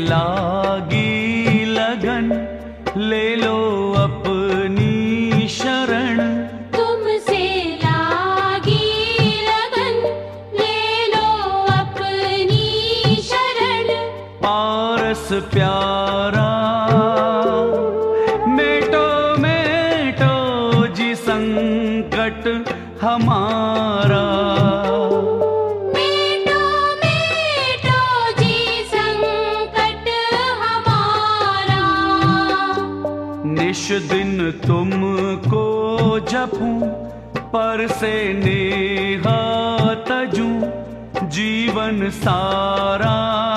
लागी लगन, ले लो अपनी शरण। तुमसे लागी लगन, ले लो अपनी शरण। पारस प्यारा मेटो मेटो जी संकट हमारा। मेटो मेटो जी संकट हमारा। निश दिन तुमको जपूं, पर से नेहा तजूं, जीवन सारा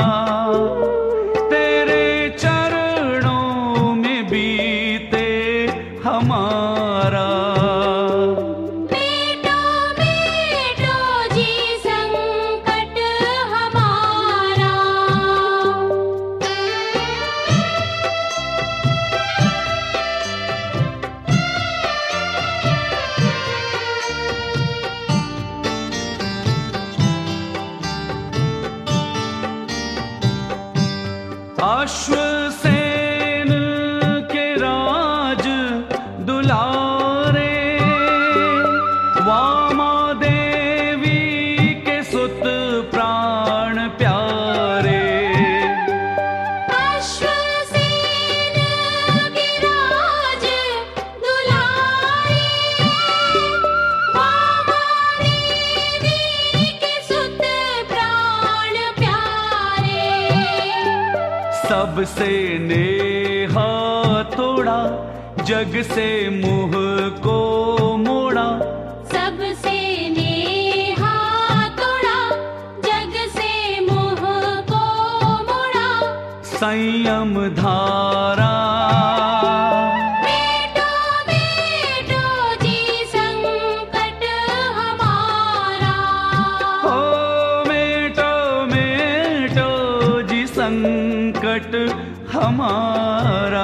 तेरे चरणों में बीते हमारा। मेटो मेटो जी संकट हमारा। अश्वसेन के राज दुलारे, वामा देवी के सुत प्राण प्यारे। अश्वसेन के राज दुलारे, वामा देवी के सुत प्राण प्यारे। सबसे नेहा तोड़ा, जग से मुँह को मोड़ा। सबसे नेहा तोड़ा, जग से मुँह को मोड़ा। संयम धारा मेटो मेटो जी संकट हमारा। हो, मेटो मेटो जी संकट हमारा।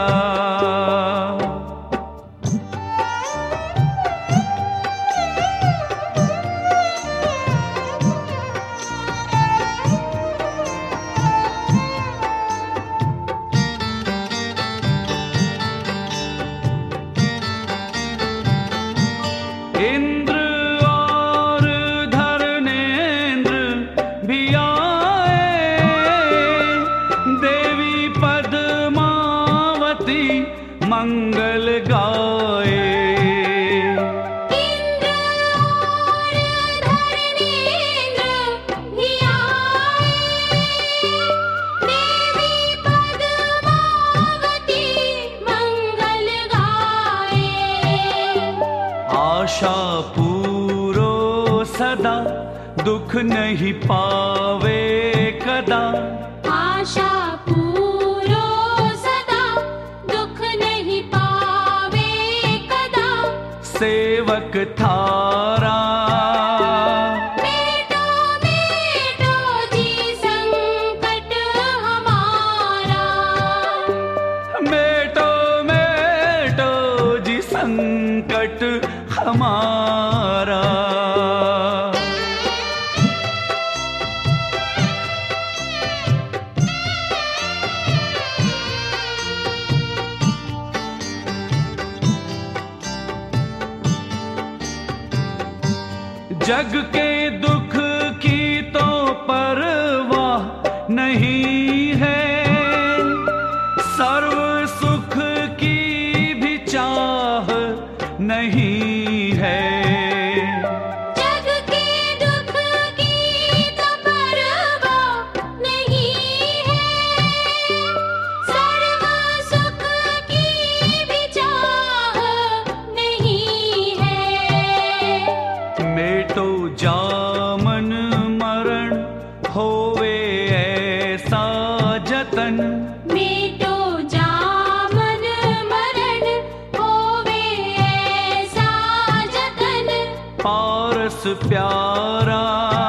इंद्र और धर्मेंद्र भी आए, देवी पद्मावती मंगल गाए। इंद्र और धर्मेंद्र भी आए, देवी पद्मावती मंगल गाए। आशा पूरो सदा, दुख नहीं पावे कदा। आशा पूरो सदा, दुख नहीं पावे कदा। सेवक थारा मेटो मेटो जी संकट हमारा। मेटो मेटो जी संकट हमारा। जग के दुख की तो परवाह नहीं है, सर्व सुख की भी चाह नहीं है। जग के दुख की तो परवाह नहीं है, सर्व सुख की भी चाह नहीं है। मेटो जामन मरण होवे ऐसा जतन, मेटो जामन मरण होवे ऐसा जतन। पारस प्यारा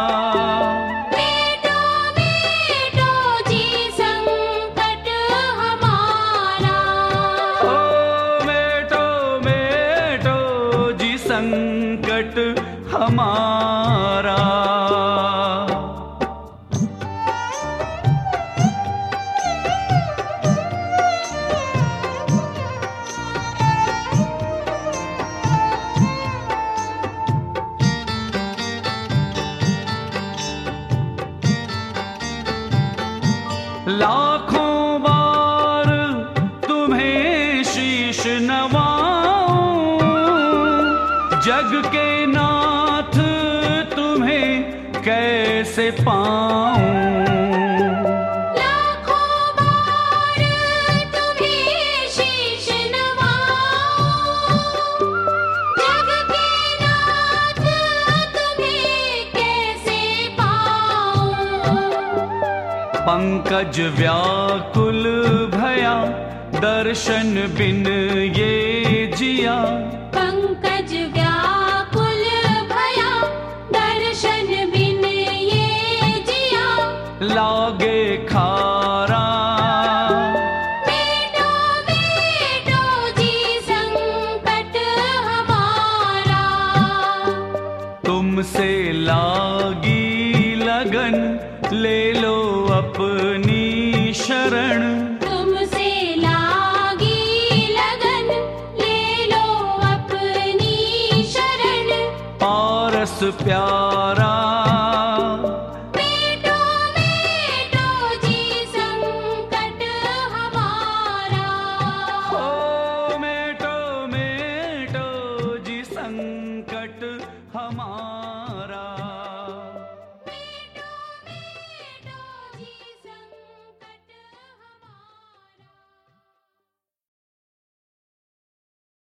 मेटो मेटो जी संकट हमारा। ओ मेटो मेटो जी संकट हमारा। जग के नाथ तुम्हें कैसे पाऊं। लाखों बार तुम्हें शीश नवाऊं, जग के नाथ तुम्हें कैसे पाऊं। पंकज व्याकुल भया दर्शन बिन ये जिया। पंकज व्याकुल भया दर्शन बिन ये जिया। लागे खारा मेटो मेटो जी संकट हमारा। तुमसे लागी लगन ले लो अपनी शरण। तुमसे लागी लगन ले लो अपनी शरण। पारस प्यारा मेटो मेटो जी संकट हमारा। ओ मेटो मेटो जी संकट हमारा।